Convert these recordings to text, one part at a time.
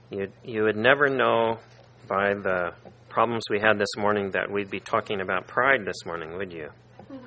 You would never know by the problems we had this morning that we'd be talking about pride this morning, would you?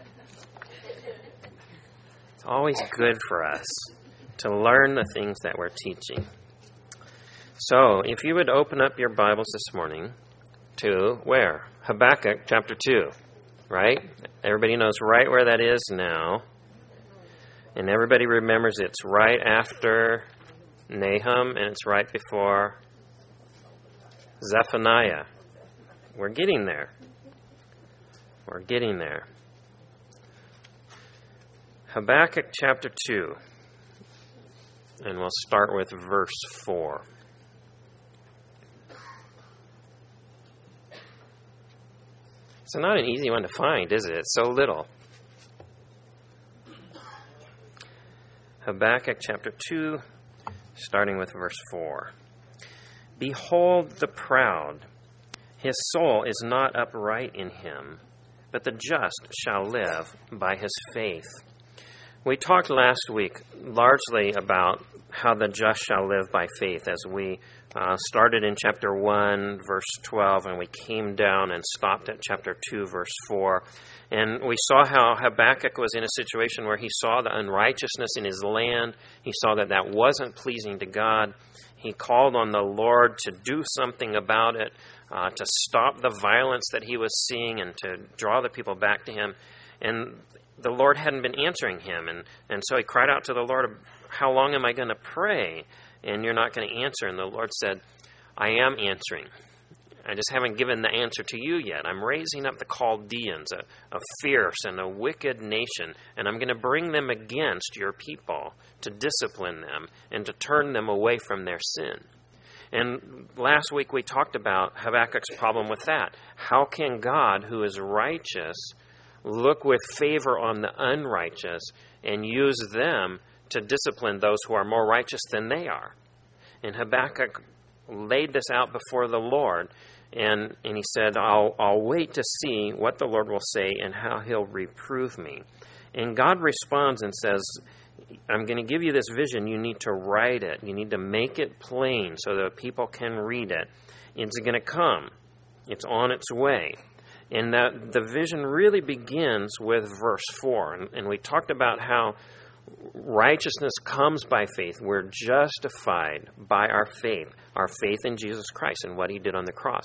It's always good for us to learn the things that we're teaching. So, if you would open up your Bibles this morning to where? Habakkuk chapter 2, right? Everybody knows right where that is now. And everybody remembers it's right after Nahum and it's right before Zephaniah. We're getting there. We're getting there. Habakkuk chapter 2. And we'll start with verse 4. It's not an easy one to find, is it? It's so little. Habakkuk chapter 2, starting with verse 4. Behold the proud, his soul is not upright in him, but the just shall live by his faith. We talked last week largely about how the just shall live by faith as we started in chapter 1, verse 12, and we came down and stopped at chapter 2, verse 4. And we saw how Habakkuk was in a situation where he saw the unrighteousness in his land. He saw that that wasn't pleasing to God. He called on the Lord to do something about it, to stop the violence that he was seeing and to draw the people back to him. And the Lord hadn't been answering him. And so he cried out to the Lord, how long am I going to pray? And you're not going to answer. And the Lord said, I am answering. I just haven't given the answer to you yet. I'm raising up the Chaldeans, a fierce and a wicked nation, and I'm going to bring them against your people to discipline them and to turn them away from their sin. And last week we talked about Habakkuk's problem with that. How can God, who is righteous, look with favor on the unrighteous and use them to discipline those who are more righteous than they are? And Habakkuk laid this out before the Lord, and he said, I'll wait to see what the Lord will say and how he'll reprove me. And God responds and says, I'm going to give you this vision. You need to write it. You need to make it plain so that people can read it. It's going to come. It's on its way. And that the vision really begins with verse 4. And we talked about how righteousness comes by faith. We're justified by our faith in Jesus Christ and what he did on the cross.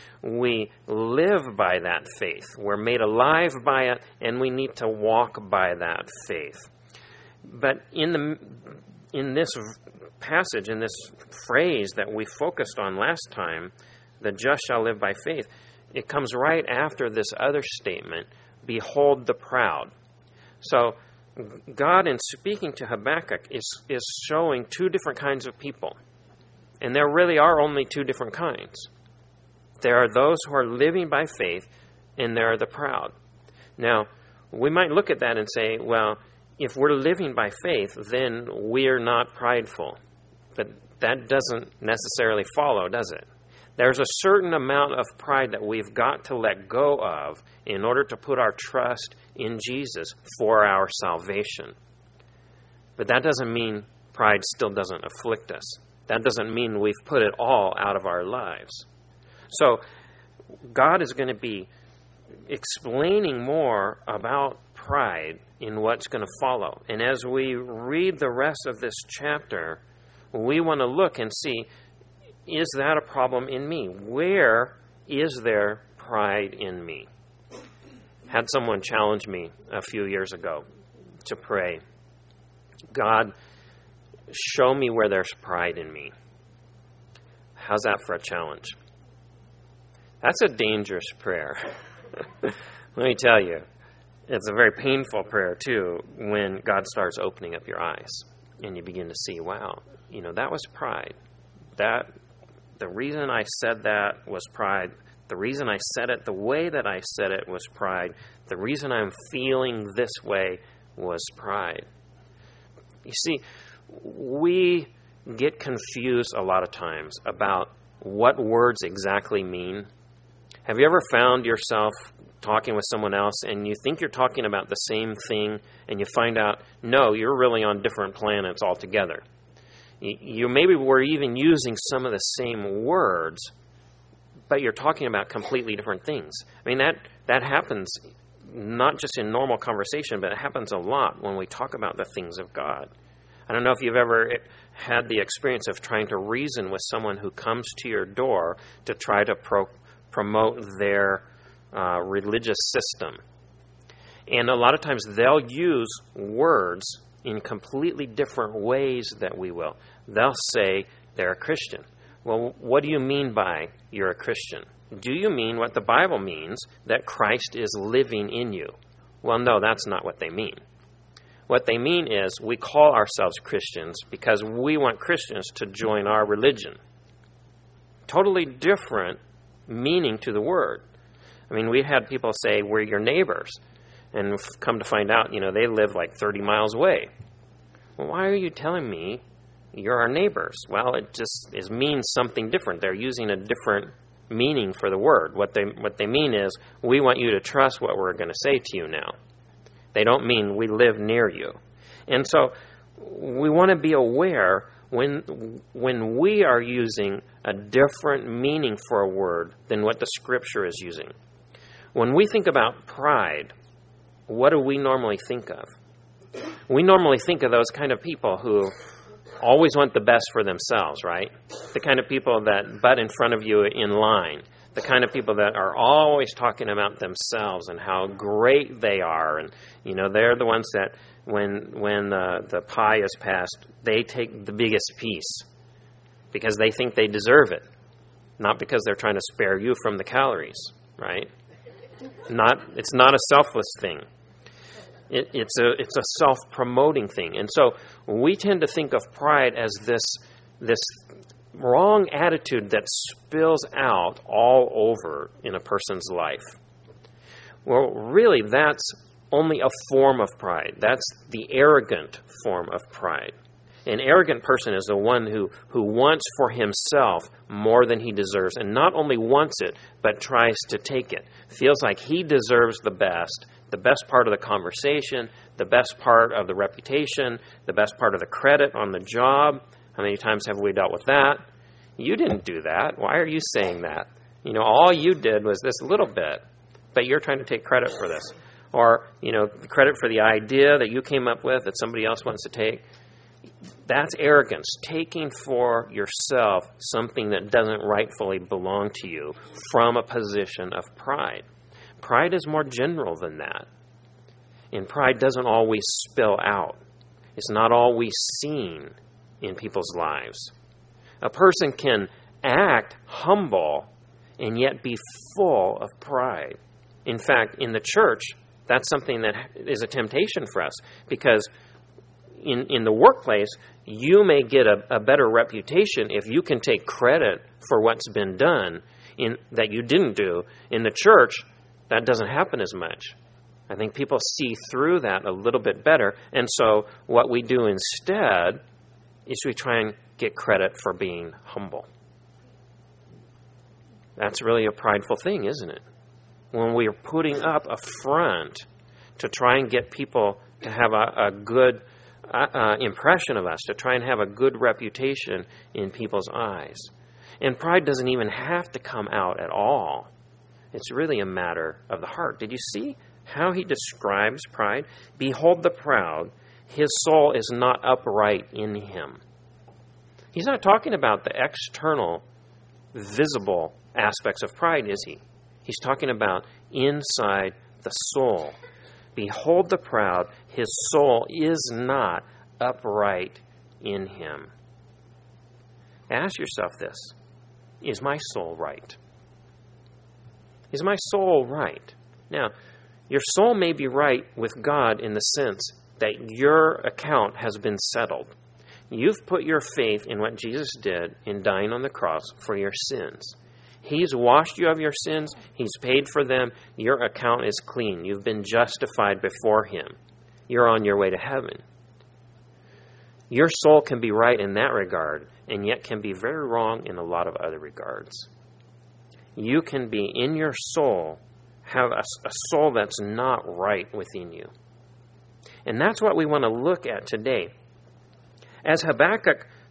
We live by that faith. We're made alive by it, and we need to walk by that faith. But in this passage, in this phrase that we focused on last time, the just shall live by faith, it comes right after this other statement, behold the proud. So God, in speaking to Habakkuk, is showing two different kinds of people. And there really are only two different kinds. There are those who are living by faith, and there are the proud. Now, we might look at that and say, well, if we're living by faith, then we're not prideful. But that doesn't necessarily follow, does it? There's a certain amount of pride that we've got to let go of in order to put our trust in Jesus for our salvation. But that doesn't mean pride still doesn't afflict us. That doesn't mean we've put it all out of our lives. So God is going to be explaining more about pride in what's going to follow. And as we read the rest of this chapter, we want to look and see, is that a problem in me? Where is there pride in me? Had someone challenge me a few years ago to pray, God, show me where there's pride in me. How's that for a challenge? That's a dangerous prayer. Let me tell you, it's a very painful prayer too when God starts opening up your eyes and you begin to see, wow, that was pride. The reason I said that was pride. The reason I said it the way that I said it was pride. The reason I'm feeling this way was pride. You see, we get confused a lot of times about what words exactly mean. Have you ever found yourself talking with someone else and you think you're talking about the same thing and you find out, no, you're really on different planets altogether? You maybe were even using some of the same words, but you're talking about completely different things. I mean, that happens not just in normal conversation, but it happens a lot when we talk about the things of God. I don't know if you've ever had the experience of trying to reason with someone who comes to your door to try to promote their religious system. And a lot of times they'll use words in completely different ways that we will. They'll say they're a Christian. Well, what do you mean by you're a Christian? Do you mean what the Bible means, that Christ is living in you? Well, no, that's not what they mean. What they mean is we call ourselves Christians because we want Christians to join our religion. Totally different meaning to the word. I mean, we had people say, we're your neighbors. And come to find out, they live like 30 miles away. Well, why are you telling me you're our neighbors? Well, it means something different. They're using a different meaning for the word. What they mean is, we want you to trust what we're going to say to you now. They don't mean we live near you. And so we want to be aware when we are using a different meaning for a word than what the Scripture is using. When we think about pride, what do we normally think of? We normally think of those kind of people who always want the best for themselves, right? The kind of people that butt in front of you in line. The kind of people that are always talking about themselves and how great they are. And, they're the ones that when the pie is passed, they take the biggest piece because they think they deserve it. Not because they're trying to spare you from the calories, right? It's not a selfless thing. It's a self-promoting thing. And so we tend to think of pride as this wrong attitude that spills out all over in a person's life. Well, really, that's only a form of pride. That's the arrogant form of pride. An arrogant person is the one who wants for himself more than he deserves, and not only wants it, but tries to take it. Feels like he deserves the best part of the conversation, the best part of the reputation, the best part of the credit on the job. How many times have we dealt with that? You didn't do that. Why are you saying that? All you did was this little bit, but you're trying to take credit for this. Or, credit for the idea that you came up with that somebody else wants to take. That's arrogance, taking for yourself something that doesn't rightfully belong to you from a position of pride. Pride is more general than that. And pride doesn't always spill out. It's not always seen in people's lives. A person can act humble and yet be full of pride. In fact, in the church, that's something that is a temptation for us, because in the workplace, you may get a better reputation if you can take credit for what's been done that you didn't do. In the church, that doesn't happen as much. I think people see through that a little bit better. And so what we do instead is we try and get credit for being humble. That's really a prideful thing, isn't it? When we are putting up a front to try and get people to have a good impression of us, to try and have a good reputation in people's eyes. And pride doesn't even have to come out at all. It's really a matter of the heart. Did you see how he describes pride? Behold the proud, his soul is not upright in him. He's not talking about the external, visible aspects of pride, is he? He's talking about inside the soul. Behold the proud, his soul is not upright in him. Ask yourself this: is my soul right? Is my soul right? Now, your soul may be right with God in the sense that your account has been settled. You've put your faith in what Jesus did in dying on the cross for your sins. He's washed you of your sins. He's paid for them. Your account is clean. You've been justified before him. You're on your way to heaven. Your soul can be right in that regard, and yet can be very wrong in a lot of other regards. You can be in your soul, have a soul that's not right within you. And that's what we want to look at today. As Habakkuk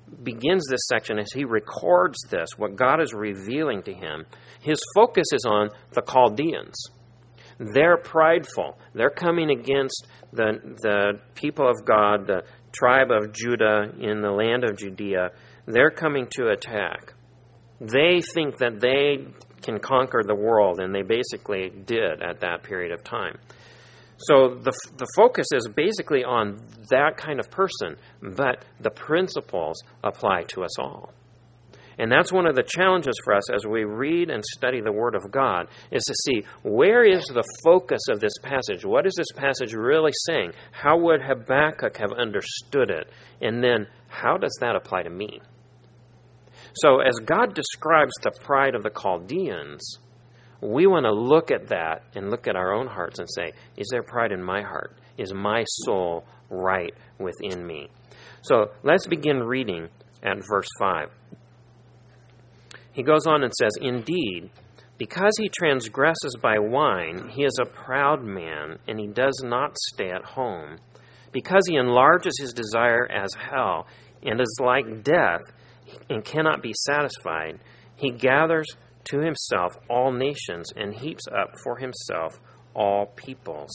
begins this section, as he records this, what God is revealing to him, his focus is on the Chaldeans. They're prideful. They're coming against the people of God, the tribe of Judah in the land of Judea. They're coming to attack. They think that they can conquer the world, and they basically did at that period of time. So the focus is basically on that kind of person, but the principles apply to us all. And that's one of the challenges for us as we read and study the Word of God, is to see, where is the focus of this passage? What is this passage really saying? How would Habakkuk have understood it? And then, how does that apply to me? So as God describes the pride of the Chaldeans, we want to look at that and look at our own hearts and say, is there pride in my heart? Is my soul right within me? So let's begin reading at verse 5. He goes on and says, indeed, because he transgresses by wine, he is a proud man, and he does not stay at home. Because he enlarges his desire as hell, and is like death, and cannot be satisfied, he gathers to himself all nations, and heaps up for himself all peoples.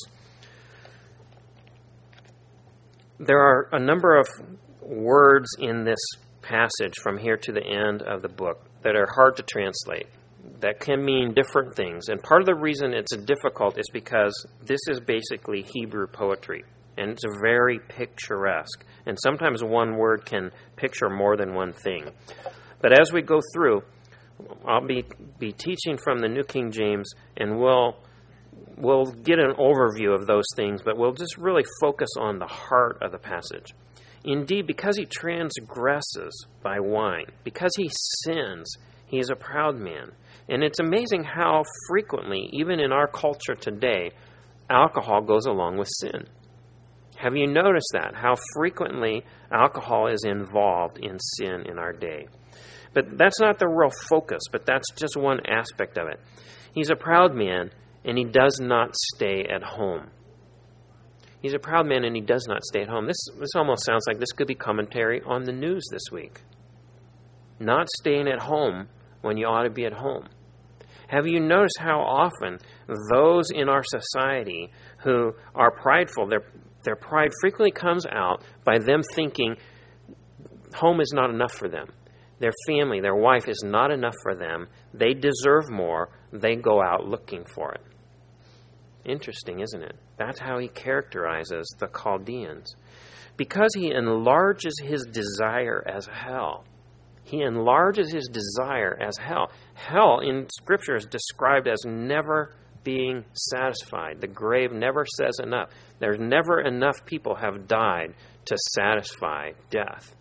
There are a number of words in this passage from here to the end of the book that are hard to translate, that can mean different things. And part of the reason it's difficult is because this is basically Hebrew poetry, and it's very picturesque. And sometimes one word can picture more than one thing. But as we go through, I'll be teaching from the New King James, and we'll get an overview of those things, but we'll just really focus on the heart of the passage. Indeed, because he transgresses by wine, because he sins, he is a proud man. And it's amazing how frequently, even in our culture today, alcohol goes along with sin. Have you noticed that? How frequently alcohol is involved in sin in our day. But that's not the real focus, but that's just one aspect of it. He's a proud man, and he does not stay at home. He's a proud man, and he does not stay at home. This almost sounds like this could be commentary on the news this week. Not staying at home when you ought to be at home. Have you noticed how often those in our society who are prideful, their pride frequently comes out by them thinking home is not enough for them. Their family, their wife is not enough for them. They deserve more. They go out looking for it. Interesting, isn't it? That's how he characterizes the Chaldeans. Because he enlarges his desire as hell. He enlarges his desire as hell. Hell in Scripture is described as never being satisfied. The grave never says enough. There's never enough people have died to satisfy death.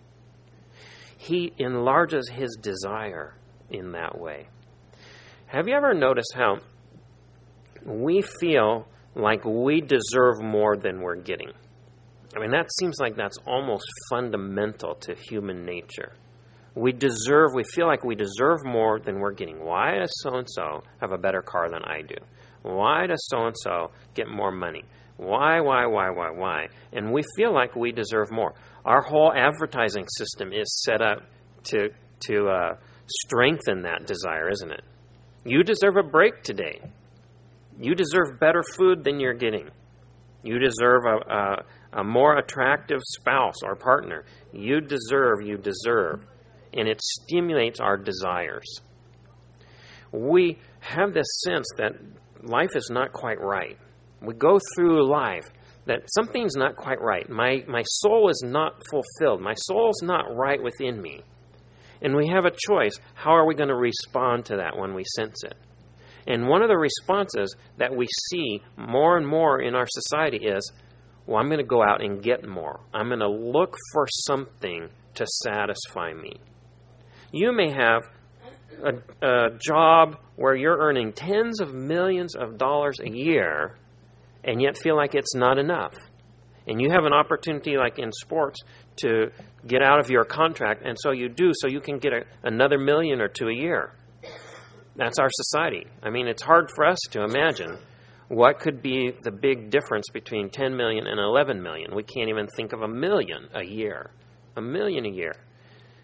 He enlarges his desire in that way. Have you ever noticed how we feel like we deserve more than we're getting? I mean, that seems like that's almost fundamental to human nature. We feel like we deserve more than we're getting. Why does so-and-so have a better car than I do? Why does so-and-so get more money? Why? And we feel like we deserve more. Our whole advertising system is set up to strengthen that desire, isn't it? You deserve a break today. You deserve better food than you're getting. You deserve a more attractive spouse or partner. You deserve. And it stimulates our desires. We have this sense that life is not quite right. We go through life that something's not quite right. My soul is not fulfilled. My soul's not right within me. And we have a choice. How are we going to respond to that when we sense it? And one of the responses that we see more and more in our society is, well, I'm going to go out and get more. I'm going to look for something to satisfy me. You may have a job where you're earning tens of millions of dollars a year and yet feel like it's not enough. And you have an opportunity, like in sports, to get out of your contract, and so you do, so you can get another $1 million or $2 million a year. That's our society. I mean, it's hard for us to imagine what could be the big difference between 10 million and 11 million. We can't even think of $1 million a year. $1 million a year.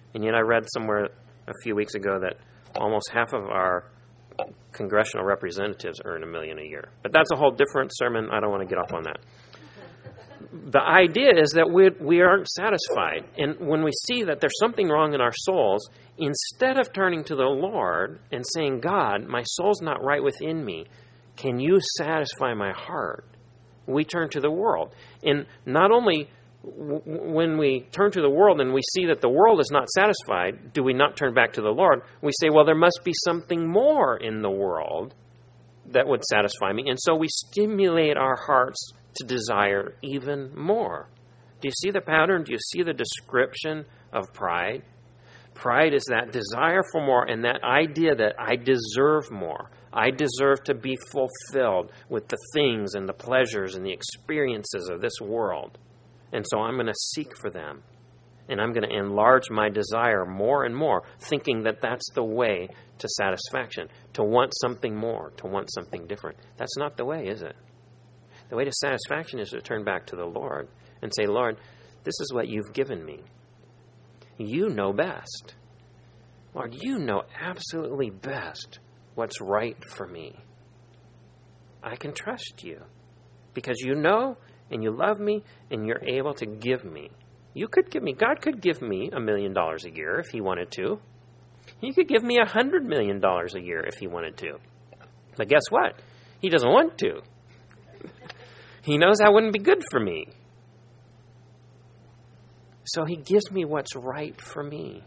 And yet I read somewhere a few weeks ago that almost half of our congressional representatives earn $1 million a year. But that's a whole different sermon. I don't want to get off on that. The idea is that we aren't satisfied. And when we see that there's something wrong in our souls, instead of turning to the Lord and saying, God, my soul's not right within me, can you satisfy my heart? We turn to the world. And not only when we turn to the world and we see that the world is not satisfied, do we not turn back to the Lord? We say, well, there must be something more in the world that would satisfy me. And so we stimulate our hearts to desire even more. Do you see the pattern? Do you see the description of pride? Pride is that desire for more and that idea that I deserve more. I deserve to be fulfilled with the things and the pleasures and the experiences of this world. And so I'm going to seek for them. And I'm going to enlarge my desire more and more, thinking that that's the way to satisfaction, to want something more, to want something different. That's not the way, is it? The way to satisfaction is to turn back to the Lord and say, Lord, this is what you've given me. You know best. Lord, you know absolutely best what's right for me. I can trust you because you know and you love me and you're able to give me. You could give me, God could give me $1 million a year if he wanted to. He could give me $100 million a year if he wanted to. But guess what? He doesn't want to. He knows that wouldn't be good for me. So he gives me what's right for me.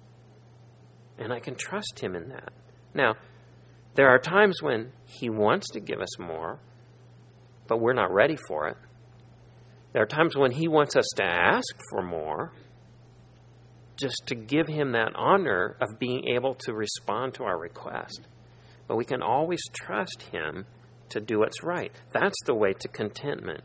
And I can trust him in that. Now, there are times when he wants to give us more, but we're not ready for it. There are times when he wants us to ask for more, just to give him that honor of being able to respond to our request. But we can always trust him to do what's right. That's the way to contentment.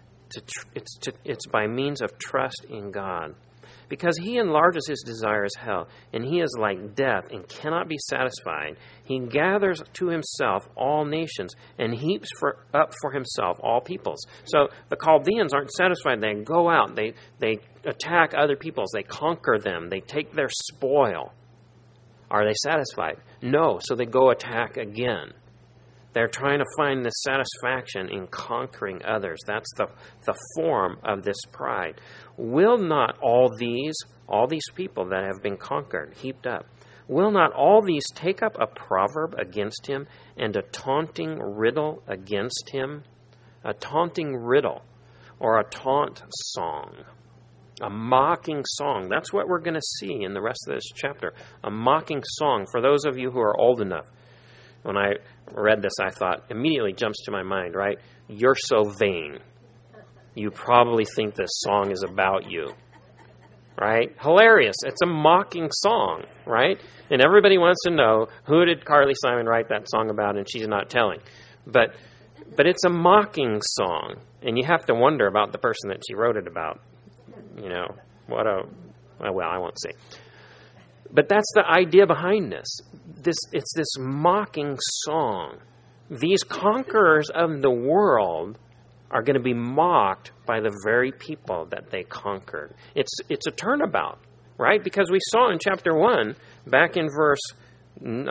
It's by means of trust in God. Because he enlarges his desire as hell, and he is like death and cannot be satisfied. He gathers to himself all nations and heaps up for himself all peoples. So the Chaldeans aren't satisfied. They go out, they attack other peoples, they conquer them, they take their spoil. Are they satisfied? No, so they go attack again. They're trying to find the satisfaction in conquering others. That's the form of this pride. Will not all these people that have been conquered, heaped up, will not all these take up a proverb against him and a taunting riddle against him? A taunting riddle or a taunt song. A mocking song. That's what we're going to see in the rest of this chapter. A mocking song. For those of you who are old enough, when I read this, I thought, immediately jumps to my mind, right? You're so vain. You probably think this song is about you, right? Hilarious. It's a mocking song, right? And everybody wants to know, who did Carly Simon write that song about? And she's not telling. But it's a mocking song. And you have to wonder about the person that she wrote it about. You know, I won't say. But that's the idea behind this. It's this mocking song. These conquerors of the world are going to be mocked by the very people that they conquered. It's a turnabout, right? Because we saw in chapter 1, back in verse 10,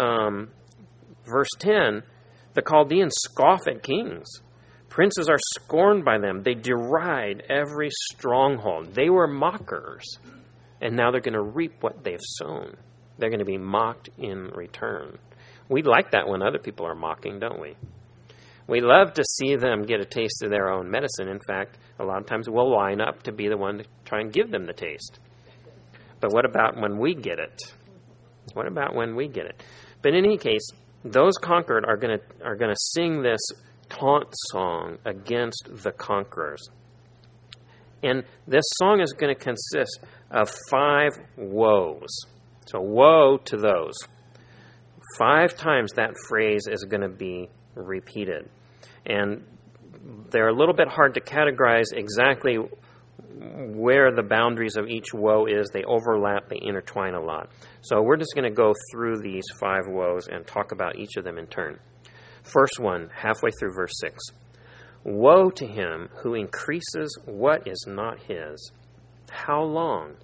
the Chaldeans scoff at kings. Princes are scorned by them. They deride every stronghold. They were mockers. And now they're going to reap what they've sown. They're going to be mocked in return. We like that when other people are mocking, don't we? We love to see them get a taste of their own medicine. In fact, a lot of times we'll line up to be the one to try and give them the taste. But what about when we get it? What about when we get it? But in any case, those conquered are going to sing this taunt song against the conquerors. And this song is going to consist of 5 woes. So woe to those. 5 times that phrase is going to be repeated. And they're a little bit hard to categorize exactly where the boundaries of each woe is. They overlap, they intertwine a lot. So we're just going to go through these 5 woes and talk about each of them in turn. First one, halfway through verse 6. Woe to him who increases what is not his. How long?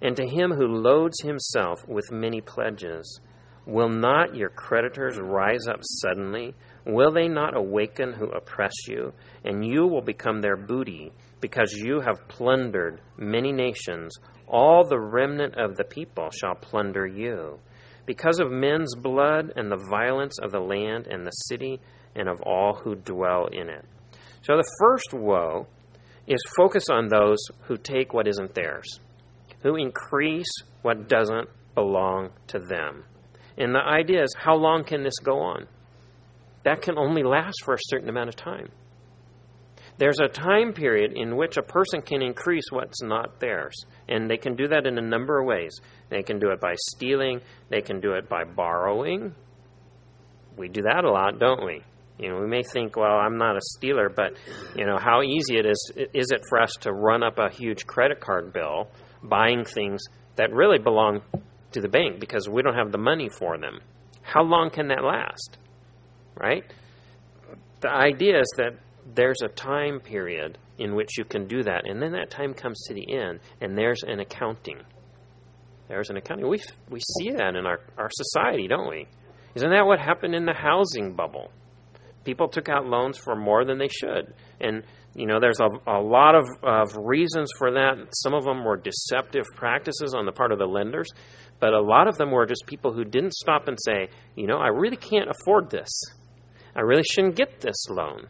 And to him who loads himself with many pledges, will not your creditors rise up suddenly? Will they not awaken who oppress you? And you will become their booty, because you have plundered many nations. All the remnant of the people shall plunder you, because of men's blood and the violence of the land and the city and of all who dwell in it. So the first woe is focus on those who take what isn't theirs, who increase what doesn't belong to them. And the idea is, how long can this go on? That can only last for a certain amount of time. There's a time period in which a person can increase what's not theirs. And they can do that in a number of ways. They can do it by stealing. They can do it by borrowing. We do that a lot, don't we? We may think, well, I'm not a stealer, but, how easy it is it for us to run up a huge credit card bill buying things that really belong to the bank because we don't have the money for them. How long can that last? Right? The idea is that there's a time period in which you can do that, and then that time comes to the end, and there's an accounting. There's an accounting. We see that in our society, don't we? Isn't that what happened in the housing bubble? People took out loans for more than they should. And, there's a lot of reasons for that. Some of them were deceptive practices on the part of the lenders, but a lot of them were just people who didn't stop and say, I really can't afford this. I really shouldn't get this loan.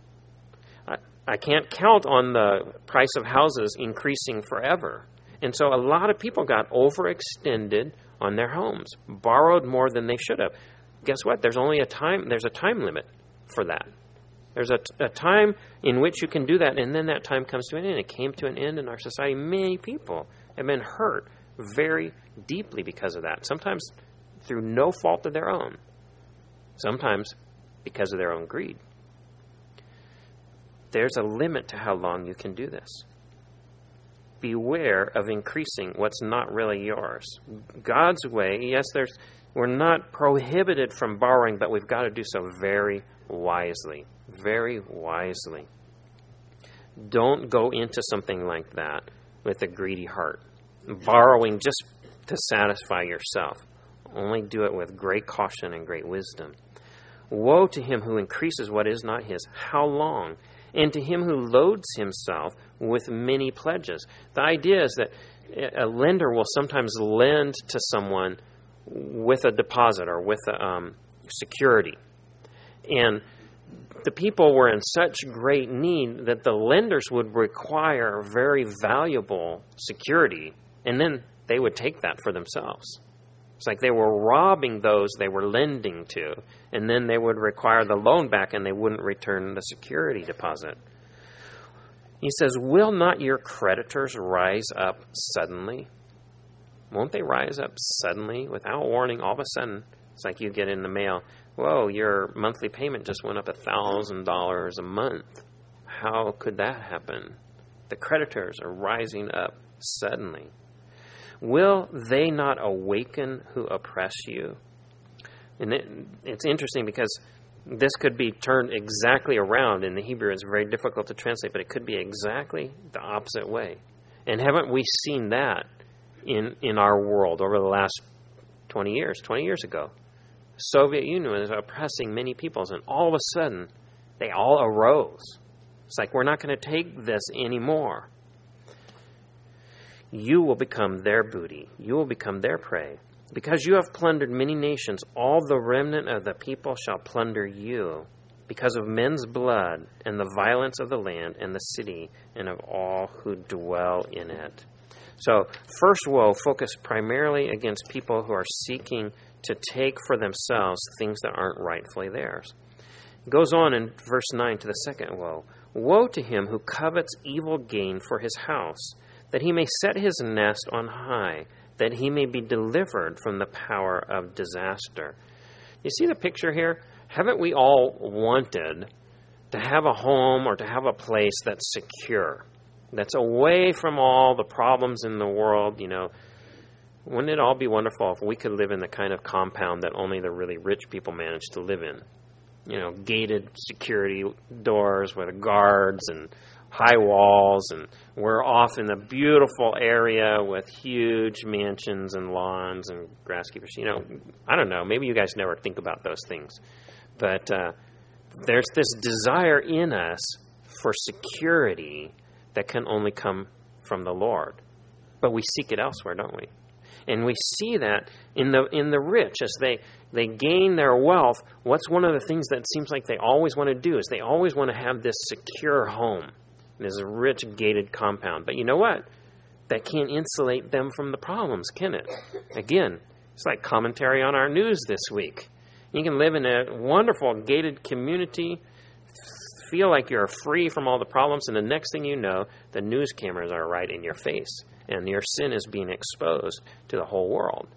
I can't count on the price of houses increasing forever. And so a lot of people got overextended on their homes, borrowed more than they should have. Guess what? There's a time limit for that. There's a time in which you can do that, and then that time comes to an end. It came to an end in our society. Many people have been hurt very deeply because of that, sometimes through no fault of their own, sometimes because of their own greed. There's a limit to how long you can do this. Beware of increasing what's not really yours. God's way, yes, we're not prohibited from borrowing, but we've got to do so very wisely. Very wisely. Don't go into something like that with a greedy heart, borrowing just to satisfy yourself. Only do it with great caution and great wisdom. Woe to him who increases what is not his. How long? And to him who loads himself with many pledges. The idea is that a lender will sometimes lend to someone with a deposit or with a security. And the people were in such great need that the lenders would require very valuable security, and then they would take that for themselves. It's like they were robbing those they were lending to, and then they would require the loan back, and they wouldn't return the security deposit. He says, will not your creditors rise up suddenly? Won't they rise up suddenly without warning? All of a sudden, it's like you get in the mail, whoa, your monthly payment just went up $1,000 a month. How could that happen? The creditors are rising up suddenly. Will they not awaken who oppress you? And it's interesting because this could be turned exactly around. In the Hebrew, it's very difficult to translate, but it could be exactly the opposite way. And haven't we seen that in our world over the last 20 years? 20 years ago, the Soviet Union was oppressing many peoples, and all of a sudden, they all arose. It's like, we're not going to take this anymore. You will become their booty. You will become their prey. Because you have plundered many nations, all the remnant of the people shall plunder you, because of men's blood and the violence of the land and the city and of all who dwell in it. So, first woe focused primarily against people who are seeking to take for themselves things that aren't rightfully theirs. It goes on in verse 9 to the second woe. Woe to him who covets evil gain for his house, that he may set his nest on high, that he may be delivered from the power of disaster. You see the picture here? Haven't we all wanted to have a home or to have a place that's secure, that's away from all the problems in the world? Wouldn't it all be wonderful if we could live in the kind of compound that only the really rich people manage to live in? Gated security doors with guards and high walls, and we're off in a beautiful area with huge mansions and lawns and grasskeepers. I don't know. Maybe you guys never think about those things. But there's this desire in us for security that can only come from the Lord. But we seek it elsewhere, don't we? And we see that in the rich as they gain their wealth. What's one of the things that seems like they always want to do is they always want to have this secure home, this rich gated compound. But you know what? That can't insulate them from the problems, can it? Again, it's like commentary on our news this week. You can live in a wonderful gated community, feel like you're free from all the problems, and the next thing you know, the news cameras are right in your face, and your sin is being exposed to the whole world.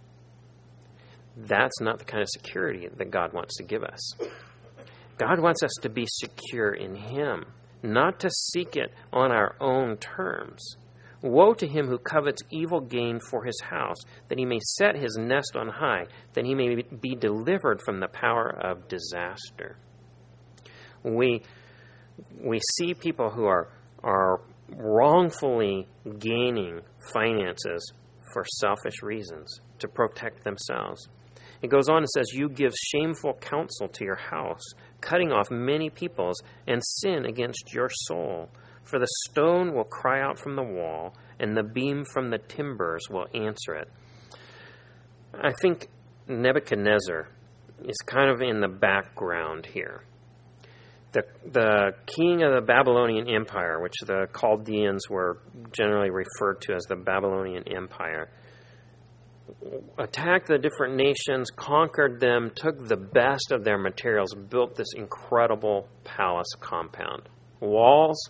That's not the kind of security that God wants to give us. God wants us to be secure in Him, not to seek it on our own terms. Woe to him who covets evil gain for his house, that he may set his nest on high, that he may be delivered from the power of disaster. We see people who are wrongfully gaining finances for selfish reasons, to protect themselves. It goes on and says, you give shameful counsel to your house, cutting off many peoples, and sin against your soul. For the stone will cry out from the wall, and the beam from the timbers will answer it. I think Nebuchadnezzar is kind of in the background here. The king of the Babylonian Empire, which the Chaldeans were generally referred to as the Babylonian Empire, attacked the different nations, conquered them, took the best of their materials, built this incredible palace compound. Walls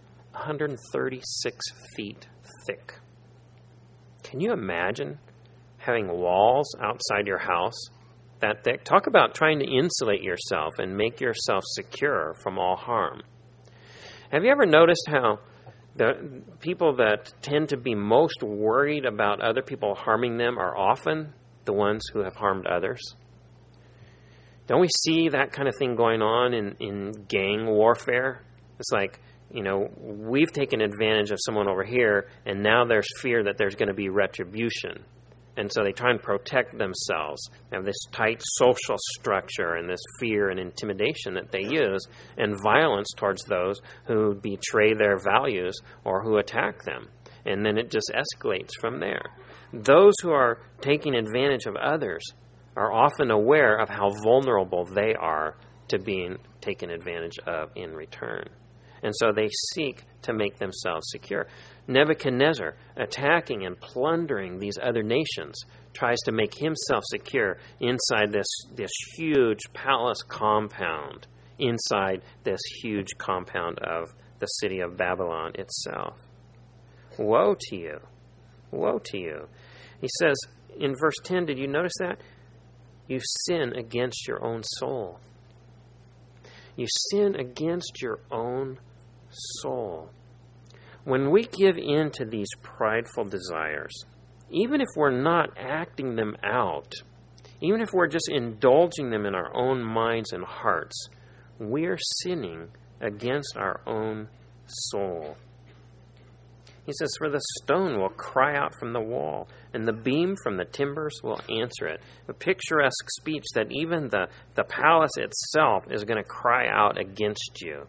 136 feet thick. Can you imagine having walls outside your house that thick? Talk about trying to insulate yourself and make yourself secure from all harm. Have you ever noticed how the people that tend to be most worried about other people harming them are often the ones who have harmed others? Don't we see that kind of thing going on in gang warfare? It's like, we've taken advantage of someone over here, and now there's fear that there's going to be retribution. And so they try and protect themselves. They have this tight social structure and this fear and intimidation that they use, and violence towards those who betray their values or who attack them. And then it just escalates from there. Those who are taking advantage of others are often aware of how vulnerable they are to being taken advantage of in return. And so they seek to make themselves secure. Nebuchadnezzar, attacking and plundering these other nations, tries to make himself secure inside this huge palace compound, inside this huge compound of the city of Babylon itself. Woe to you! Woe to you! He says in verse 10, did you notice that? You sin against your own soul. You sin against your own soul. When we give in to these prideful desires, even if we're not acting them out, even if we're just indulging them in our own minds and hearts, we're sinning against our own soul. He says, for the stone will cry out from the wall, and the beam from the timbers will answer it. A picturesque speech that even the palace itself is going to cry out against you.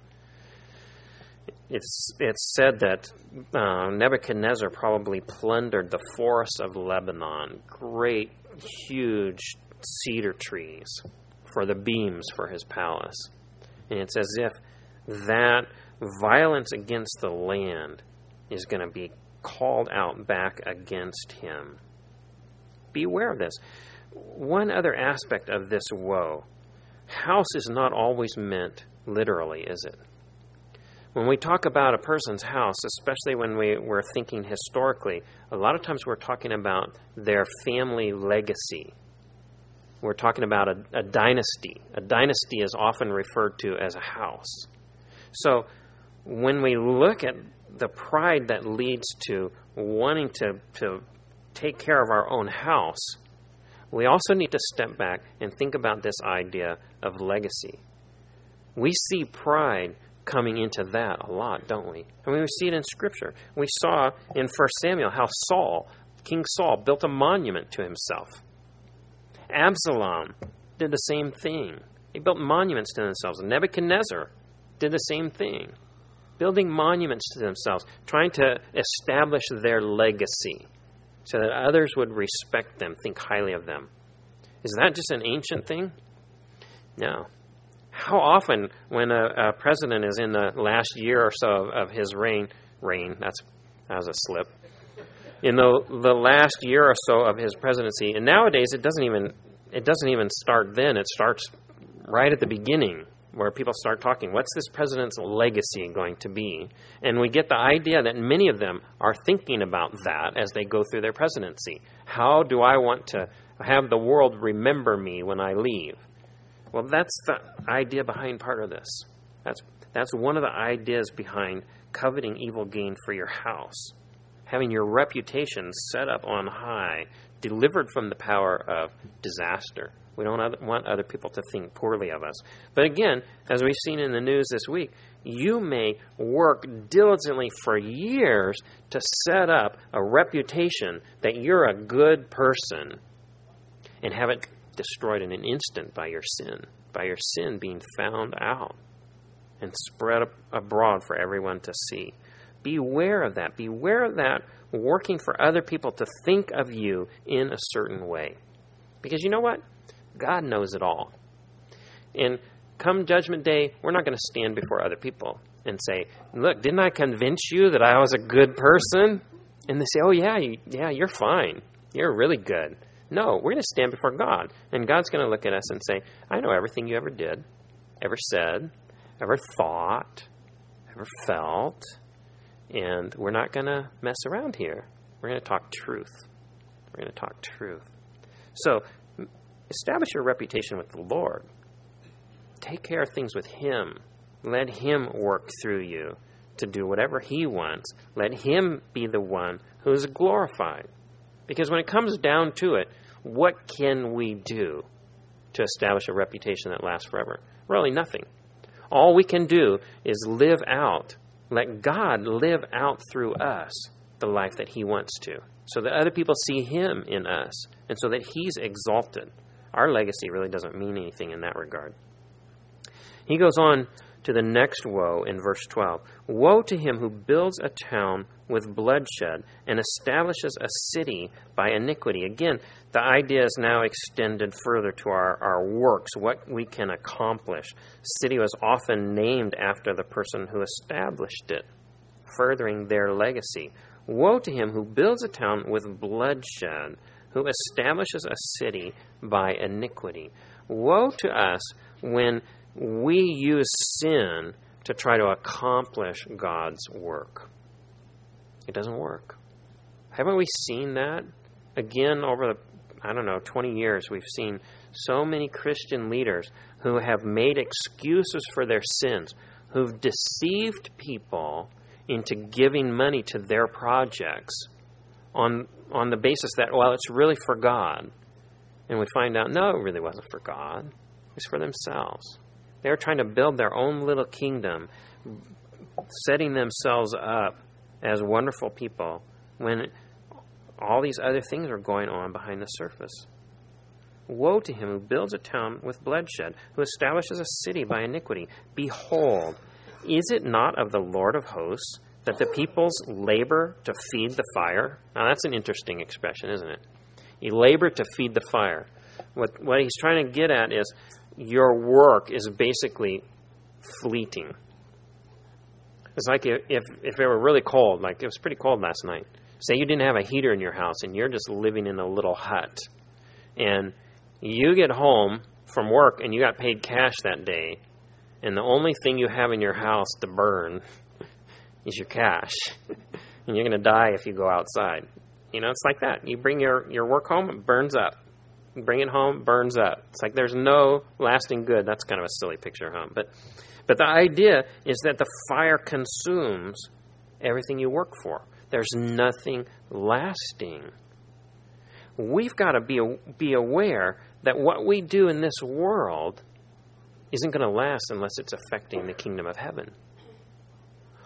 It's said that Nebuchadnezzar probably plundered the forests of Lebanon, great, huge cedar trees, for the beams for his palace. And it's as if that violence against the land is going to be called out back against him. Beware of this. One other aspect of this woe, house is not always meant literally, is it? When we talk about a person's house, especially when we're thinking historically, a lot of times we're talking about their family legacy. We're talking about a dynasty. A dynasty is often referred to as a house. So when we look at the pride that leads to wanting to take care of our own house, we also need to step back and think about this idea of legacy. We see pride coming into that a lot, don't we? I mean, we see it in Scripture. We saw in 1 Samuel how King Saul, built a monument to himself. Absalom did the same thing. They built monuments to themselves. Nebuchadnezzar did the same thing, building monuments to themselves, trying to establish their legacy so that others would respect them, think highly of them. Is that just an ancient thing? No. How often when a president is in the last year or so of his reign, that was a slip, in the last year or so of his presidency, and nowadays it doesn't even start then, it starts right at the beginning, where people start talking, what's this president's legacy going to be? And we get the idea that many of them are thinking about that as they go through their presidency. How do I want to have the world remember me when I leave? Well, that's the idea behind part of this. That's one of the ideas behind coveting evil gain for your house. Having your reputation set up on high, delivered from the power of disaster. We don't want other people to think poorly of us. But again, as we've seen in the news this week, you may work diligently for years to set up a reputation that you're a good person and have it destroyed in an instant by your sin being found out and spread abroad for everyone to see. Beware of that. Beware of that working for other people to think of you in a certain way. Because you know what? God knows it all. And come Judgment Day, we're not going to stand before other people and say, look, didn't I convince you that I was a good person? And they say, oh, yeah, you're fine. You're really good. No, we're going to stand before God. And God's going to look at us and say, I know everything you ever did, ever said, ever thought, ever felt. And we're not going to mess around here. We're going to talk truth. We're going to talk truth. So, establish your reputation with the Lord. Take care of things with Him. Let Him work through you to do whatever He wants. Let Him be the one who is glorified. Because when it comes down to it, what can we do to establish a reputation that lasts forever? Really nothing. All we can do is live out, let God live out through us the life that He wants to, so that other people see Him in us, and so that He's exalted. Our legacy really doesn't mean anything in that regard. He goes on to the next woe in verse 12. Woe to him who builds a town with bloodshed and establishes a city by iniquity. Again, the idea is now extended further to our works, what we can accomplish. City was often named after the person who established it, furthering their legacy. Woe to him who builds a town with bloodshed, who establishes a city by iniquity. Woe to us when we use sin to try to accomplish God's work. It doesn't work. Haven't we seen that? Again, over the, 20 years, we've seen so many Christian leaders who have made excuses for their sins, who've deceived people into giving money to their projects on the basis that, well, it's really for God. And we find out, no, it really wasn't for God. It was for themselves. They were trying to build their own little kingdom, setting themselves up as wonderful people when all these other things are going on behind the surface. Woe to him who builds a town with bloodshed, who establishes a city by iniquity. Behold, is it not of the Lord of hosts that the peoples labor to feed the fire? Now that's an interesting expression, isn't it? You labor to feed the fire. What he's trying to get at is your work is basically fleeting. It's like if it were really cold, like it was pretty cold last night. Say you didn't have a heater in your house and you're just living in a little hut. And you get home from work and you got paid cash that day. And the only thing you have in your house to burn is your cash. And you're going to die if you go outside. It's like that. You bring your work home, it burns up. You bring it home, burns up. It's like there's no lasting good. That's kind of a silly picture, huh? But the idea is that the fire consumes everything you work for. There's nothing lasting. We've got to be aware that what we do in this world isn't going to last unless it's affecting the kingdom of heaven.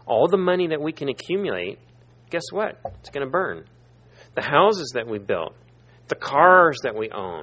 All the money that we can accumulate, guess what? It's going to burn. The houses that we built, the cars that we own,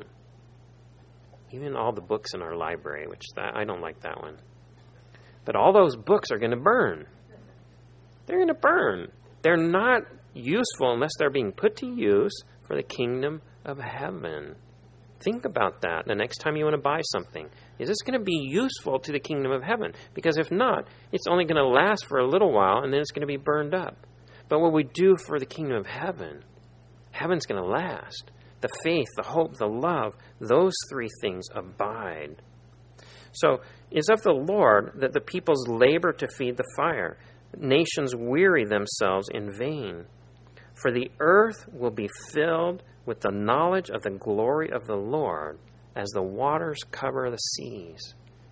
even all the books in our library, I don't like that one. But all those books are going to burn. They're going to burn. They're not useful unless they're being put to use for the kingdom of heaven. Think about that the next time you want to buy something. Is this going to be useful to the kingdom of heaven? Because if not, it's only going to last for a little while and then it's going to be burned up. But what we do for the kingdom of heaven, heaven's going to last. The faith, the hope, the love, those three things abide. So, it's of the Lord that the peoples labor to feed the fire. Nations weary themselves in vain. For the earth will be filled with the knowledge of the glory of the Lord as the waters cover the seas.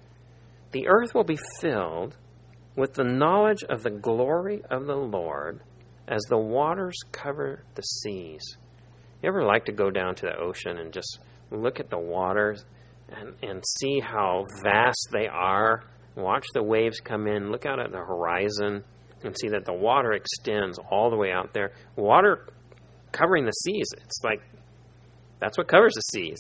The earth will be filled with the knowledge of the glory of the Lord as the waters cover the seas. You ever like to go down to the ocean and just look at the waters and see how vast they are? Watch the waves come in, look out at the horizon, and see that the water extends all the way out there. Water covering the seas, it's like, that's what covers the seas.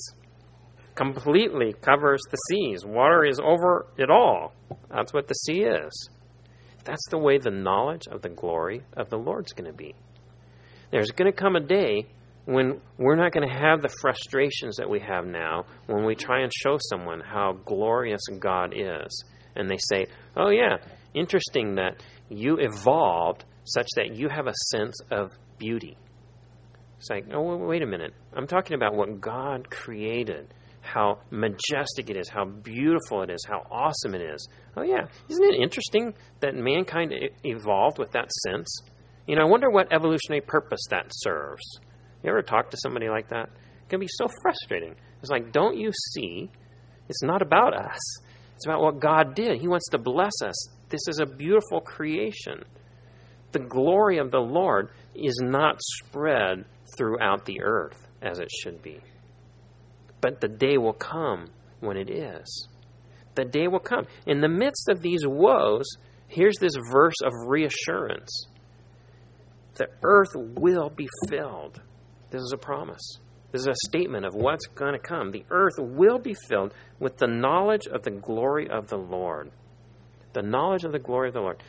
Completely covers the seas. Water is over it all. That's what the sea is. That's the way the knowledge of the glory of the Lord's going to be. There's going to come a day when we're not going to have the frustrations that we have now when we try and show someone how glorious God is. And they say, oh yeah, interesting that you evolved such that you have a sense of beauty. It's like, oh, wait a minute. I'm talking about what God created, how majestic it is, how beautiful it is, how awesome it is. Oh yeah, isn't it interesting that mankind evolved with that sense? You know, I wonder what evolutionary purpose that serves. You ever talk to somebody like that? It can be so frustrating. It's like, don't you see? It's not about us. It's about what God did. He wants to bless us. This is a beautiful creation. The glory of the Lord is not spread throughout the earth as it should be. But the day will come when it is. The day will come. In the midst of these woes, here's this verse of reassurance. The earth will be filled. This is a promise. This is a statement of what's going to come. The earth will be filled with the knowledge of the glory of the Lord. The knowledge of the glory of the Lord.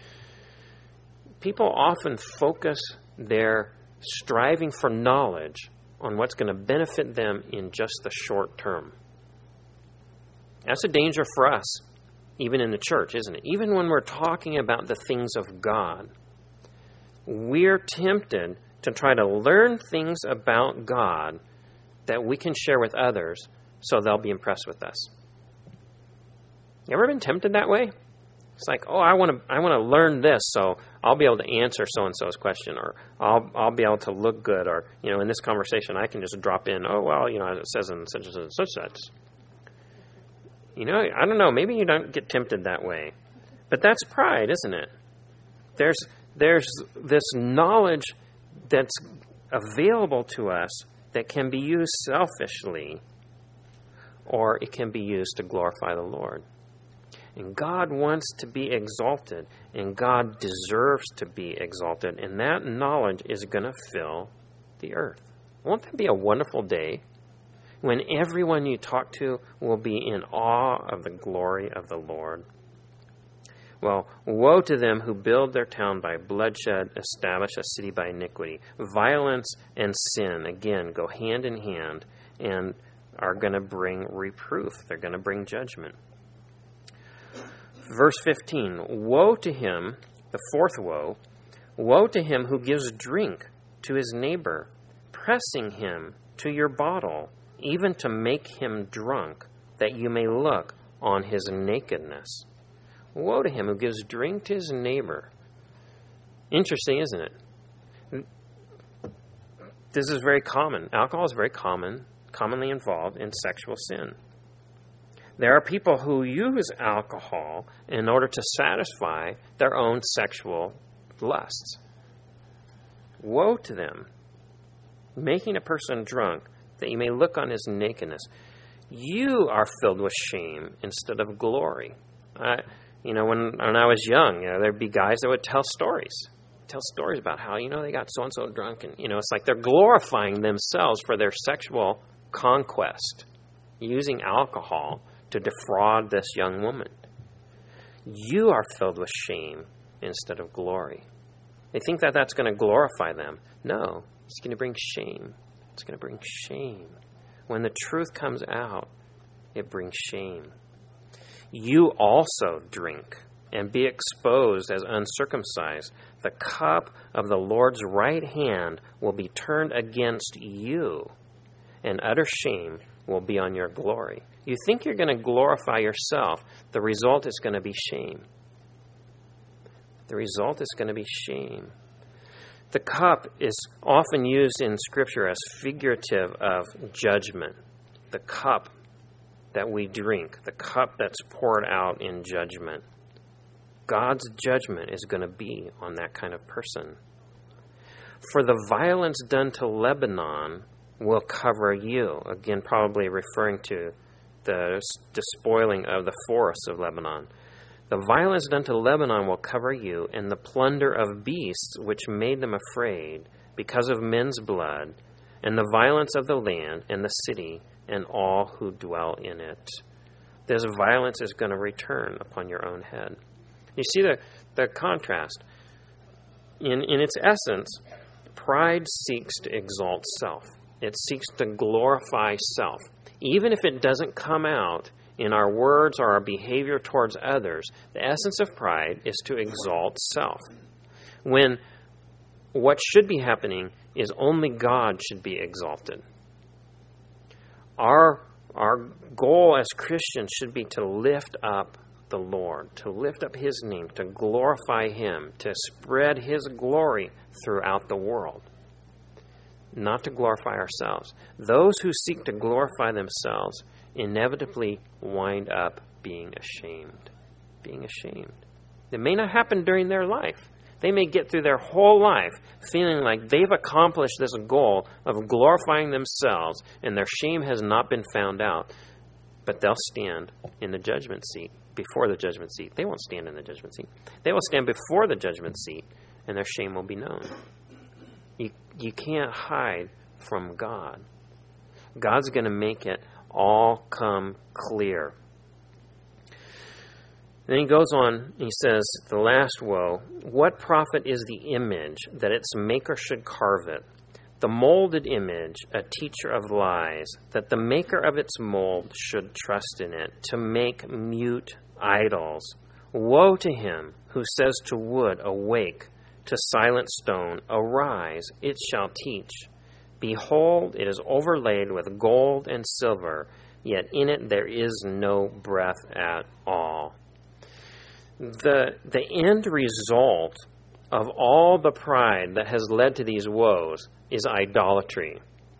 People often focus their striving for knowledge on what's going to benefit them in just the short term. That's a danger for us, even in the church, isn't it? Even when we're talking about the things of God, we're tempted to try to learn things about God that we can share with others so they'll be impressed with us. You ever been tempted that way? It's like, oh, I want to learn this so I'll be able to answer so-and-so's question, or I'll be able to look good, or, you know, in this conversation I can just drop in, oh, well, you know, it says in such and such. You know, I don't know, maybe you don't get tempted that way. But that's pride, isn't it? There's this knowledge that's available to us that can be used selfishly, or it can be used to glorify the Lord. And God wants to be exalted, and God deserves to be exalted, and that knowledge is going to fill the earth. Won't that be a wonderful day when everyone you talk to will be in awe of the glory of the Lord? Well, woe to them who build their town by bloodshed, establish a city by iniquity. Violence and sin, again, go hand in hand and are going to bring reproof. They're going to bring judgment. Verse 15, woe to him, the fourth woe to him who gives drink to his neighbor, pressing him to your bottle, even to make him drunk, that you may look on his nakedness. Woe to him who gives drink to his neighbor. Interesting, isn't it? This is very common. Alcohol is very commonly involved in sexual sin. There are people who use alcohol in order to satisfy their own sexual lusts. Woe to them, making a person drunk, that you may look on his nakedness. You are filled with shame instead of glory. When I was young, there'd be guys that would tell stories about how, they got so-and-so drunk. And, it's like they're glorifying themselves for their sexual conquest, using alcohol to defraud this young woman. You are filled with shame instead of glory. They think that that's going to glorify them. No, it's going to bring shame. It's going to bring shame. When the truth comes out, it brings shame. You also drink and be exposed as uncircumcised. The cup of the Lord's right hand will be turned against you, and utter shame will be on your glory. You think you're going to glorify yourself. The result is going to be shame. The result is going to be shame. The cup is often used in Scripture as figurative of judgment. The cup that we drink, the cup that's poured out in judgment. God's judgment is going to be on that kind of person. For the violence done to Lebanon will cover you. Again, probably referring to the despoiling of the forests of Lebanon. The violence done to Lebanon will cover you, and the plunder of beasts which made them afraid because of men's blood, and the violence of the land and the city and all who dwell in it. This violence is going to return upon your own head. You see the contrast. In its essence, pride seeks to exalt self. It seeks to glorify self. Even if it doesn't come out in our words or our behavior towards others, the essence of pride is to exalt self. When what should be happening is only God should be exalted. Our goal as Christians should be to lift up the Lord, to lift up His name, to glorify Him, to spread His glory throughout the world, not to glorify ourselves. Those who seek to glorify themselves inevitably wind up being ashamed. Being ashamed. It may not happen during their life. They may get through their whole life feeling like they've accomplished this goal of glorifying themselves and their shame has not been found out. But they'll stand in the judgment seat, before the judgment seat. They won't stand in the judgment seat. They will stand before the judgment seat and their shame will be known. You can't hide from God. God's going to make it all come clear. Then he goes on, he says, the last woe, what profit is the image that its maker should carve it? The molded image, a teacher of lies, that the maker of its mold should trust in it, to make mute idols. Woe to him who says to wood, awake, to silent stone, arise, it shall teach. Behold, it is overlaid with gold and silver, yet in it there is no breath at all. The end result of all the pride that has led to these woes is idolatry.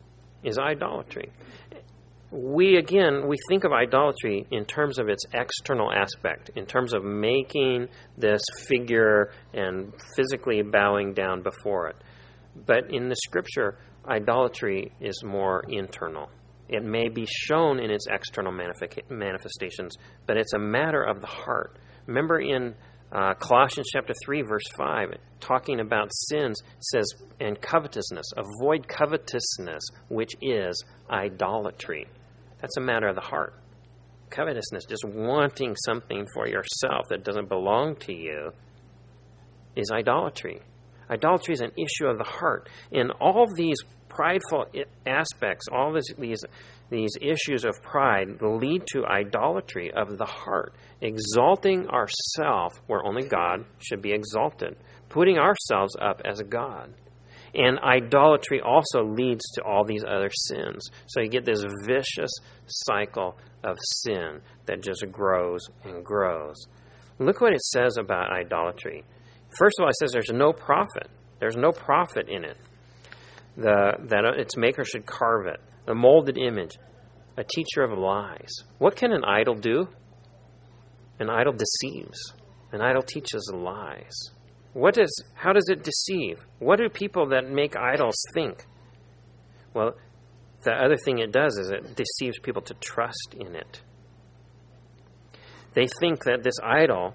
We think of idolatry in terms of its external aspect, in terms of making this figure and physically bowing down before it. But in the Scripture, idolatry is more internal. It may be shown in its external manifestations, but it's a matter of the heart. Remember in Colossians chapter 3, verse 5, talking about sins, says, and covetousness, avoid covetousness, which is idolatry. That's a matter of the heart. Covetousness, just wanting something for yourself that doesn't belong to you, is idolatry. Idolatry is an issue of the heart. And all these prideful aspects, all these issues of pride lead to idolatry of the heart, exalting ourselves where only God should be exalted, putting ourselves up as a God. And idolatry also leads to all these other sins. So you get this vicious cycle of sin that just grows and grows. Look what it says about idolatry. First of all, it says there's no profit. There's no profit in it. That its maker should carve it. The molded image, a teacher of lies. What can an idol do? An idol deceives. An idol teaches lies. How does it deceive? What do people that make idols think? Well, the other thing it does is it deceives people to trust in it. They think that this idol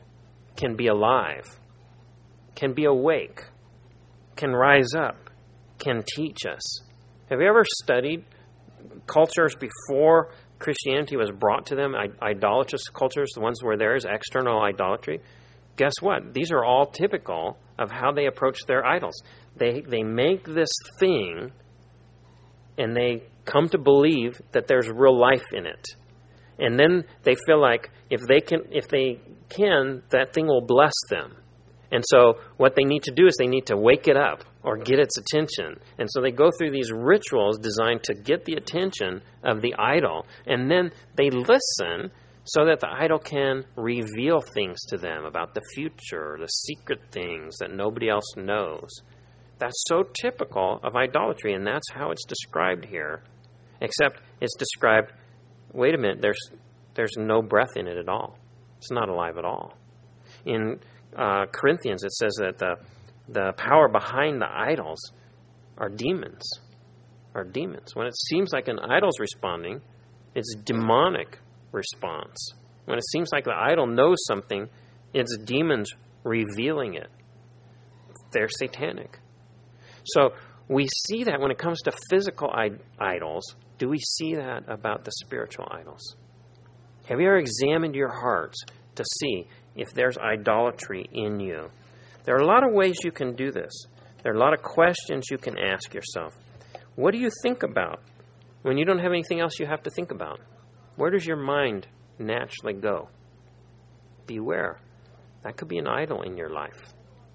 can be alive, can be awake, can rise up, can teach us. Have you ever studied cultures before Christianity was brought to them, idolatrous cultures, the ones where there is external idolatry? Guess what? These are all typical of how they approach their idols. They make this thing, and they come to believe that there's real life in it. And then they feel like if they can, that thing will bless them. And so what they need to do is they need to wake it up or get its attention. And so they go through these rituals designed to get the attention of the idol. And then they listen so that the idol can reveal things to them about the future, the secret things that nobody else knows. That's so typical of idolatry, and that's how it's described here. Except it's described, wait a minute, there's no breath in it at all. It's not alive at all. In Corinthians, it says that the power behind the idols are demons. When it seems like an idol's responding, it's demonic response. When it seems like the idol knows something, it's demons revealing it. They're satanic. So we see that when it comes to physical idols. Do we see that about the spiritual idols? Have you ever examined your hearts to see if there's idolatry in you? There are a lot of ways you can do this. There are a lot of questions you can ask yourself. What do you think about when you don't have anything else you have to think about? Where does your mind naturally go? Beware. That could be an idol in your life.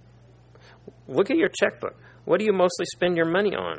Look at your checkbook. What do you mostly spend your money on?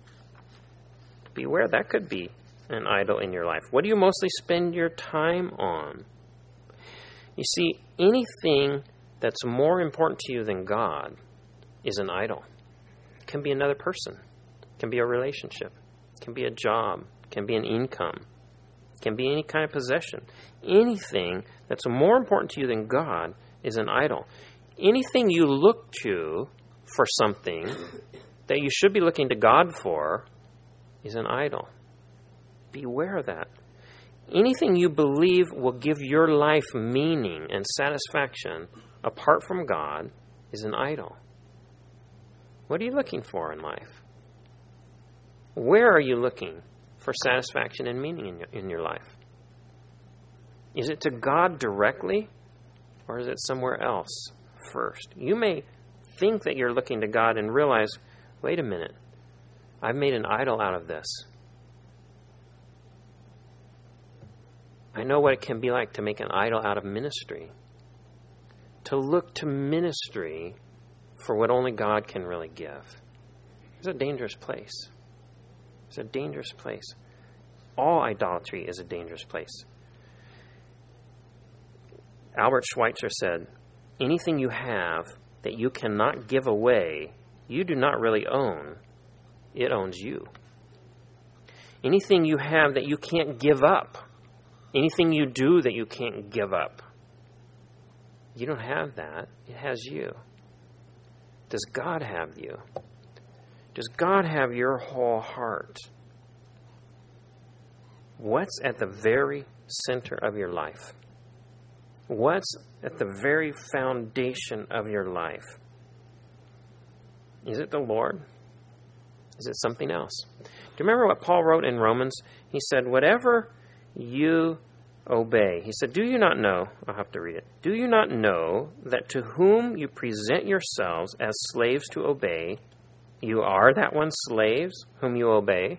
Beware, that could be an idol in your life. What do you mostly spend your time on? You see, anything that's more important to you than God is an idol. It can be another person. It can be a relationship. It can be a job. It can be an income. It can be any kind of possession. Anything that's more important to you than God is an idol. Anything you look to for something that you should be looking to God for is an idol. Beware of that. Anything you believe will give your life meaning and satisfaction apart from God is an idol. What are you looking for in life? Where are you looking for satisfaction and meaning in your life? Is it to God directly, or is it somewhere else first? You may think that you're looking to God and realize, wait a minute, I've made an idol out of this. I know what it can be like to make an idol out of ministry. To look to ministry for what only God can really give. It's a dangerous place. It's a dangerous place. All idolatry is a dangerous place. Albert Schweitzer said, anything you have that you cannot give away, you do not really own. It owns you. Anything you have that you can't give up, anything you do that you can't give up, you don't have that. It has you. Does God have you? Does God have your whole heart? What's at the very center of your life? What's at the very foundation of your life? Is it the Lord? Is it something else? Do you remember what Paul wrote in Romans? He said, whatever you obey. He said, do you not know? I'll have to read it. Do you not know that to whom you present yourselves as slaves to obey, you are that one slaves whom you obey?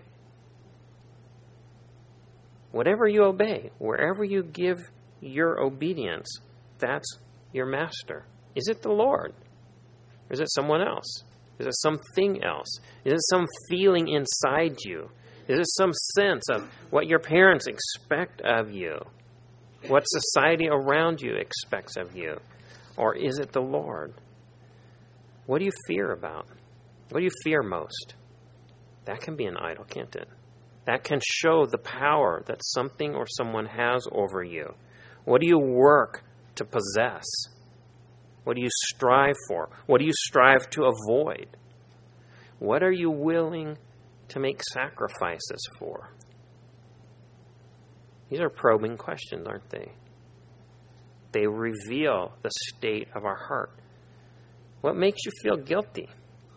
Whatever you obey, wherever you give your obedience, that's your master. Is it the Lord? Or is it someone else? Is it something else? Is it some feeling inside you? Is it some sense of what your parents expect of you? What society around you expects of you? Or is it the Lord? What do you fear about? What do you fear most? That can be an idol, can't it? That can show the power that something or someone has over you. What do you work to possess? What do you strive for? What do you strive to avoid? What are you willing to make sacrifices for? These are probing questions, aren't they? they reveal the state of our heart. What makes you feel guilty?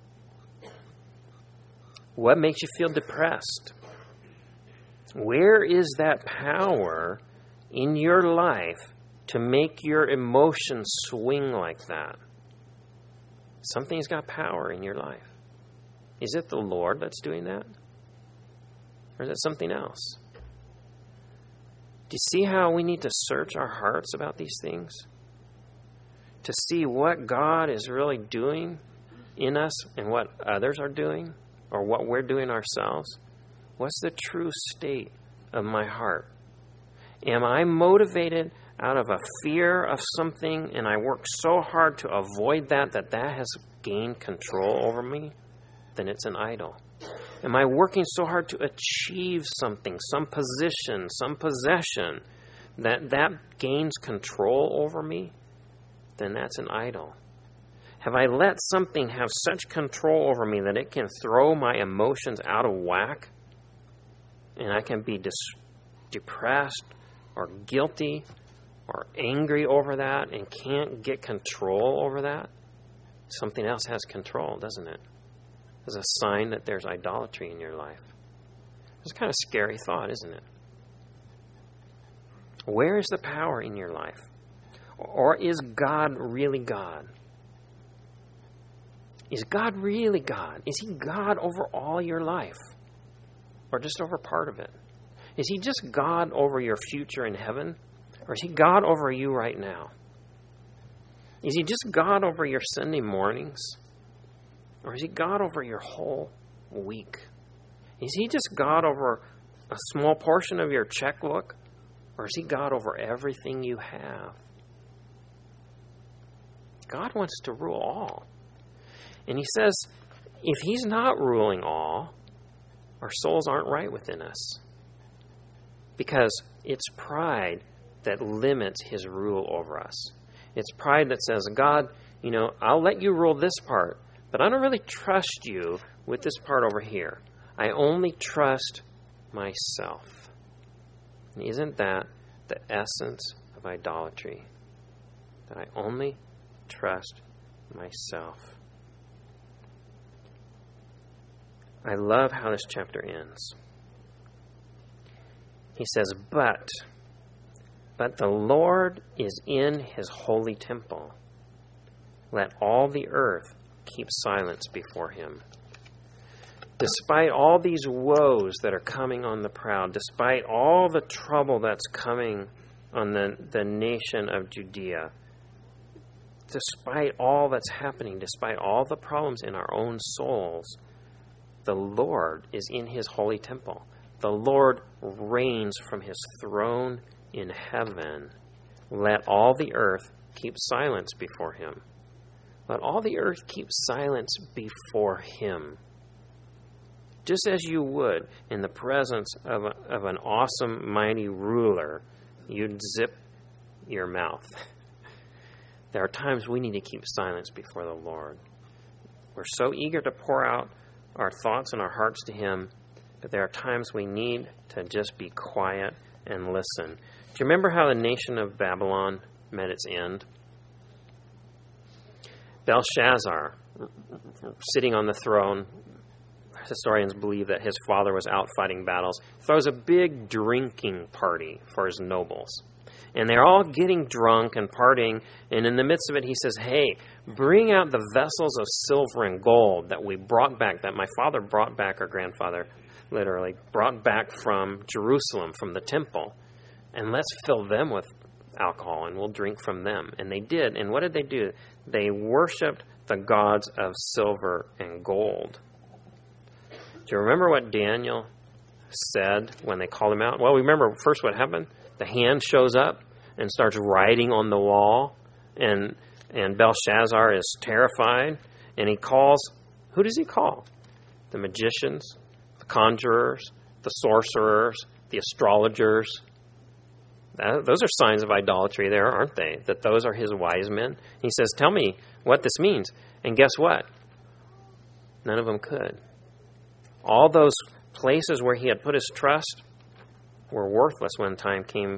What makes you feel depressed? Where is that power in your life to make your emotions swing like that? Something's got power in your life. Is it the Lord that's doing that? Or is it something else? Do you see how we need to search our hearts about these things? To see what God is really doing in us and what others are doing, or what we're doing ourselves. What's the true state of my heart? Am I motivated out of a fear of something, and I work so hard to avoid that has gained control over me? Then it's an idol. Am I working so hard to achieve something, some position, some possession, that gains control over me? Then that's an idol. Have I let something have such control over me that it can throw my emotions out of whack? And I can be depressed or guilty or angry over that and can't get control over that? Something else has control, doesn't it? It's a sign that there's idolatry in your life. It's a kind of scary thought, isn't it? Where is the power in your life? Or is God really God? Is God really God? Is He God over all your life? Or just over part of it? Is He just God over your future in heaven? Or is He God over you right now? Is He just God over your Sunday mornings? Or is He God over your whole week? Is He just God over a small portion of your checkbook? Or is He God over everything you have? God wants to rule all. And He says, if He's not ruling all, our souls aren't right within us. Because it's pride that limits His rule over us. It's pride that says, God, I'll let you rule this part, but I don't really trust you with this part over here. I only trust myself. And isn't that the essence of idolatry? That I only trust myself. I love how this chapter ends. He says, but the Lord is in His holy temple. Let all the earth keep silence before Him. Despite all these woes that are coming on the proud, despite all the trouble that's coming on the nation of Judea, despite all that's happening, despite all the problems in our own souls, the Lord is in His holy temple. The Lord reigns from His throne in heaven. Let all the earth keep silence before Him. Let all the earth keep silence before Him. Just as you would in the presence of an awesome, mighty ruler, you'd zip your mouth. There are times we need to keep silence before the Lord. We're so eager to pour out our thoughts and our hearts to Him, but there are times we need to just be quiet and listen. Do you remember how the nation of Babylon met its end? Belshazzar, sitting on the throne, historians believe that his father was out fighting battles, throws a big drinking party for his nobles. And they're all getting drunk and partying, and in the midst of it, he says, hey, bring out the vessels of silver and gold that we brought back, that my father brought back, or grandfather literally brought back from Jerusalem, from the temple, and let's fill them with alcohol, and we'll drink from them. And they did, and what did they do? They worshipped the gods of silver and gold. Do you remember what Daniel said when they called him out? Well, remember first what happened? The hand shows up and starts writing on the wall, and Belshazzar is terrified, and he calls, who does he call? The magicians, the conjurers, the sorcerers, the astrologers. Those are signs of idolatry there, aren't they? That those are his wise men. He says, tell me what this means. And guess what? None of them could. All those places where he had put his trust were worthless when time came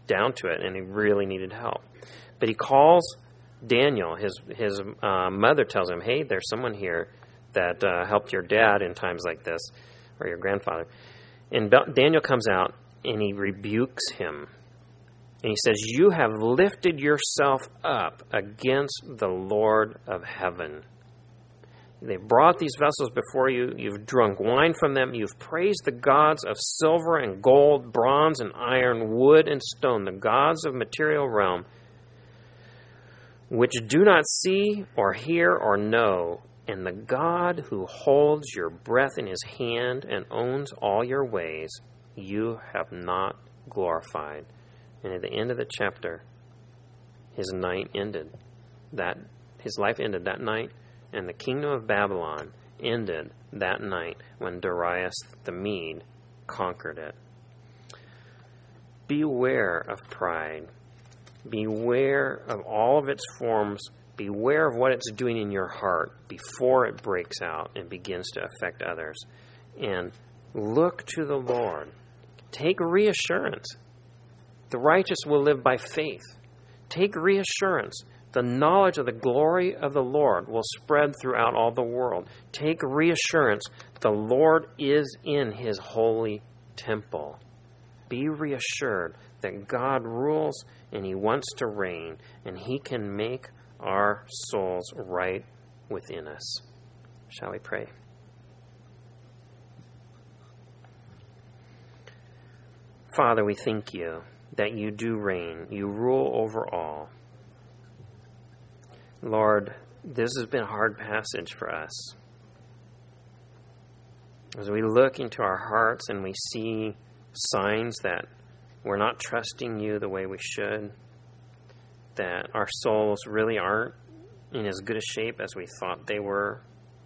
down to it, and he really needed help. But he calls Daniel. His mother tells him, hey, there's someone here that helped your dad in times like this, or your grandfather. And Daniel comes out, and he rebukes him. And he says, you have lifted yourself up against the Lord of heaven. They brought these vessels before you. You've drunk wine from them. You've praised the gods of silver and gold, bronze and iron, wood and stone, the gods of material realm, which do not see or hear or know. And the God who holds your breath in his hand and owns all your ways, you have not glorified. And at the end of the chapter, his night ended. His life ended that night. And the kingdom of Babylon ended that night when Darius the Mede conquered it. Beware of pride. Beware of all of its forms. Beware of what it's doing in your heart before it breaks out and begins to affect others. And look to the Lord. Take reassurance. The righteous will live by faith. Take reassurance. The knowledge of the glory of the Lord will spread throughout all the world. Take reassurance. The Lord is in his holy temple. Be reassured that God rules and he wants to reign, and he can make our souls right within us. Shall we pray? Father, we thank you that you do reign. You rule over all. Lord, this has been a hard passage for us. As we look into our hearts and we see signs that we're not trusting you the way we should, that our souls really aren't in as good a shape as we thought they were,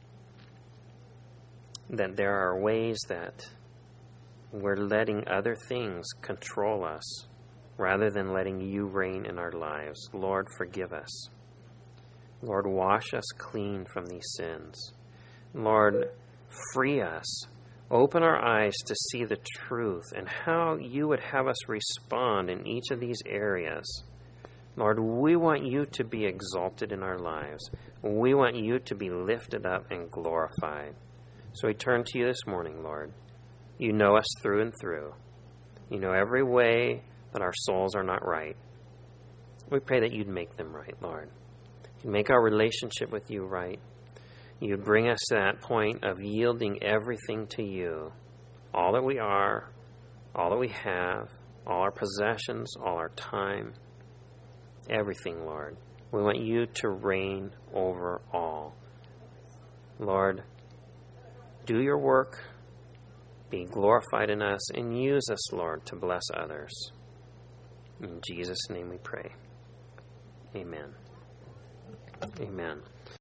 that there are ways that we're letting other things control us rather than letting you reign in our lives. Lord, forgive us. Lord, wash us clean from these sins. Lord, free us. Open our eyes to see the truth and how you would have us respond in each of these areas. Lord, we want you to be exalted in our lives. We want you to be lifted up and glorified. So we turn to you this morning, Lord. You know us through and through. You know every way that our souls are not right. We pray that you'd make them right, Lord. You'd make our relationship with you right. You'd bring us to that point of yielding everything to you. All that we are, all that we have, all our possessions, all our time, everything, Lord. We want you to reign over all. Lord, do your work, be glorified in us, and use us, Lord, to bless others. In Jesus' name we pray. Amen. Amen.